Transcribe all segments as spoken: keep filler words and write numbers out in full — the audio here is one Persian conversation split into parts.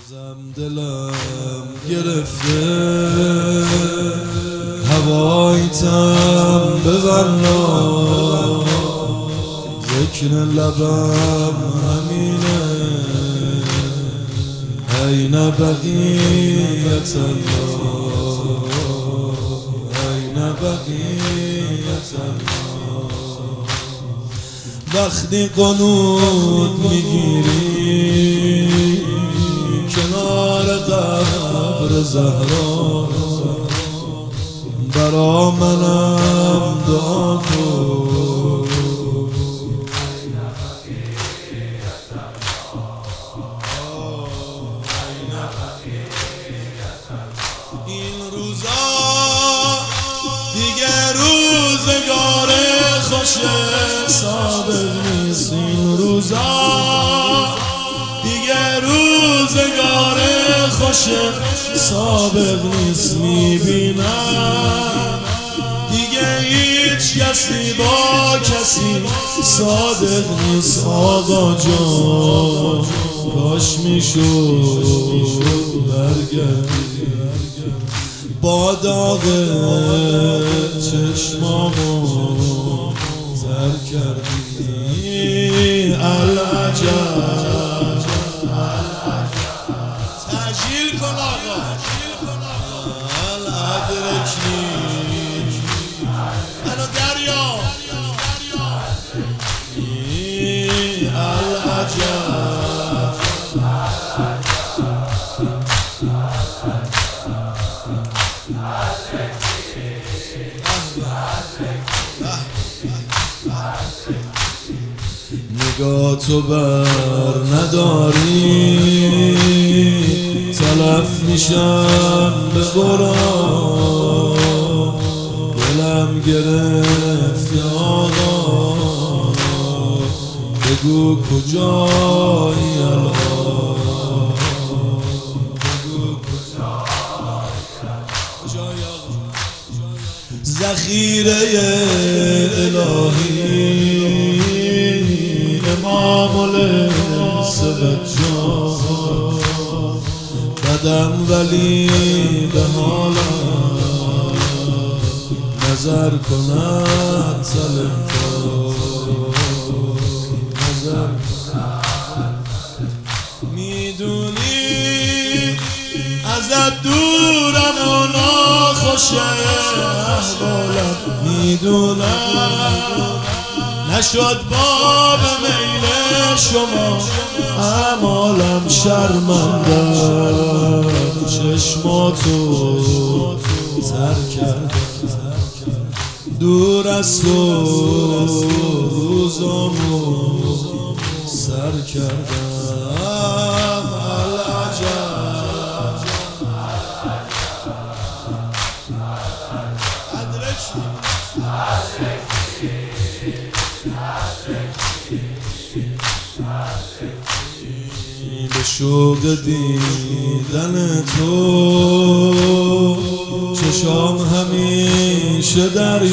بازم دلم گرفته هوایتم بغنا ذکر لبم همینه این بقیت الله این بقیت الله. وقتی قنوت میگیری کنار قبر زهرا برا منم دعا کن. این روزا دیگه روزگار خوش سابق نیست. این روزا دیگه روزگار خوش سابق نیست. میبینم دیگه هیچ کسی با کسی صادق نیست. آقا جان کاش میشد برگردی با داغ چشمامو زر کردی. العجب تجلیل کن آقا الادرکنی منو دریا العجب نگاه تو بر نداری تلف میشم به قرآن. دلم گرفت آقا بگو کجایی الان بگو کجایی آقا. ذخیره الهی امام الانس بجان بدم ولی به حالم نظر کند سلم نظر میدونی ازت دورم و ناخوش احوالم. میدونم نشد باب میل شما اعمالم شرمندم چشماتو زر کردم دور از تو روزامو سر کردم. العجب به شوق دیدن تو چشام همیشه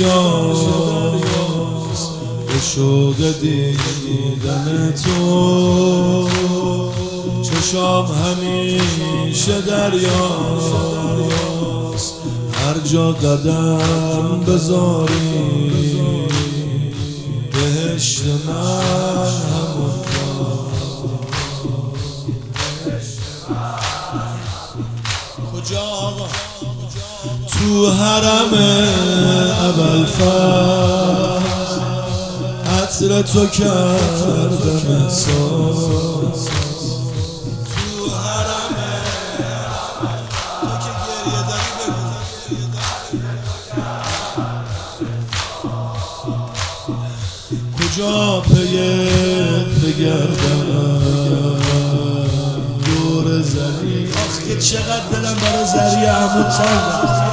دریاست. به شوق دیدن تو چشام همیشه دریاست. هر جا قدم بذاری بهشت من همون کجا آقا تو حرم اول فصل عطر تو کردم احساس. تو حرم تو که گریه داری بگو کجا پیت بگردم دور زری. آخ که چقدر دلم برای زری عمود تنگ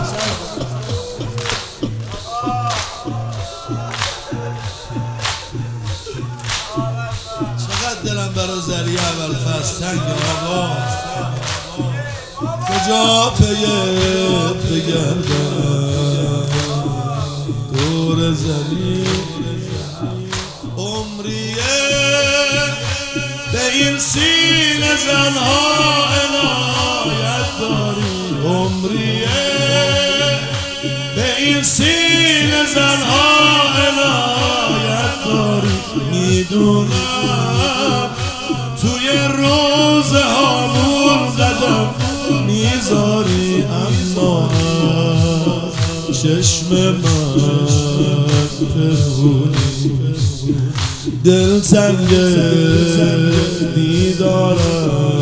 چقدر دلم برای زری اول فصل تنگ آقا. کجا پیت بگردم دور زری. عمریه به این سینه زنها زنها عنایت داری میدونم توی روزه هامون قدم میذاری اما چشم من پنهونی دل تنگ دیدارم